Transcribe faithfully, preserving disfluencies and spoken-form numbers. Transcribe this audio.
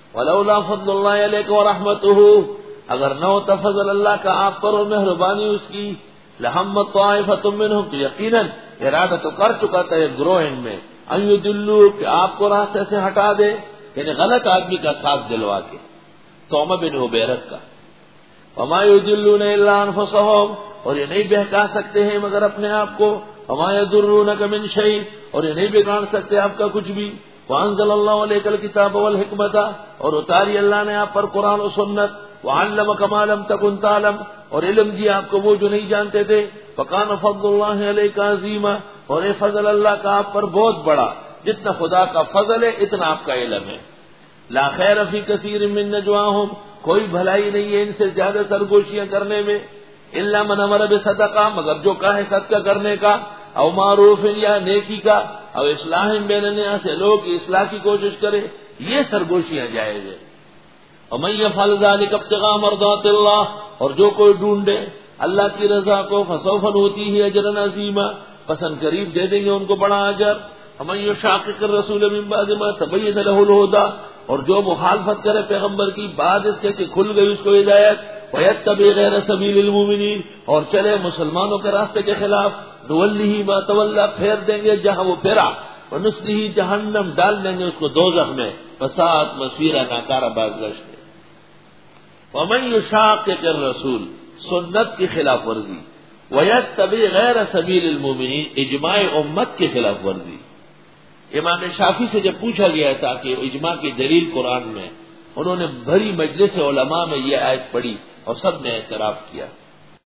ولولا فضل اللہ علیک ورحمتہ، اگر نہ ہوتا فضل اللہ کا آپ پر اور مہربانی اس کی، لہمت طائفۃ منہم، تو یقیناً ارادہ تو کر چکا تھا ایک گروہ ان میں، ان یضلوا، کہ آپ کو راستے سے ہٹا دے، یعنی غلط آدمی کا ساتھ دلوا کے، طعمہ بن عبیرت کا۔ وما یضلون الا انفسهم، اور یہ نہیں بہکا سکتے ہیں مگر اپنے آپ کو، وما یضرونک من شیء، اور یہ نہیں بگاڑ سکتے آپ کا کچھ بھی۔ وانزل اللہ علیک الکتاب والحکمۃ، اور اتاری اللہ نے آپ پر قرآن و سنت، وعلمک ما لم تکن تعلم، اور علم دیا آپ کو وہ جو نہیں جانتے تھے، فکان فضل اللہ علیک عظیما، اور اے فضل اللہ کا آپ پر بہت بڑا، جتنا خدا کا فضل ہے اتنا آپ کا علم ہے۔ لا خیر فی کثیر من نجواہم، کوئی بھلائی نہیں ہے ان سے زیادہ سرگوشیاں کرنے میں، الا من امر بصدقہ، مگر جو کہے صدقہ کرنے کا، او معروف یا نیکی کا، او اصلاح بین الناس، لوگ کی اصلاح کی کوشش کرے، یہ سرگوشیاں جائز ہے۔ ومن یفعل ذلک ابتغاء مرضات اللہ، اور جو کوئی ڈھونڈے اللہ کی رضا کو، فسوف نؤتیہ اجرا عظیما، پسند قریب دے دیں گے ان کو بڑا اجر۔ ومن یشاقق الرسول من بعد ما تبین له الہدی، اور جو مخالفت کرے پیغمبر کی بعد اس کے کہ کھل گئی اس کو ہدایت، ویتبع غیر سبیل المؤمنین، اور چلے مسلمانوں کے راستے کے خلاف، نولہ ما تولی، پھیر دیں گے جہاں وہ پھرا، ونصلہ جہنم، ڈال دیں گے اس کو دوزخ میں، فساءت مصیرا، ناکارہ بازگشت ہے۔ ومن یشاقق الرسول، سنت کی خلاف ورزی، ویتبع غیر سبیل المؤمنین، اجماع امت کی خلاف ورزی۔ امام شافعی سے جب پوچھا گیا تھا کہ اجماع کی دلیل قرآن میں، انہوں نے بھری مجلس علماء میں یہ آیت پڑھی اور سب نے اعتراف کیا۔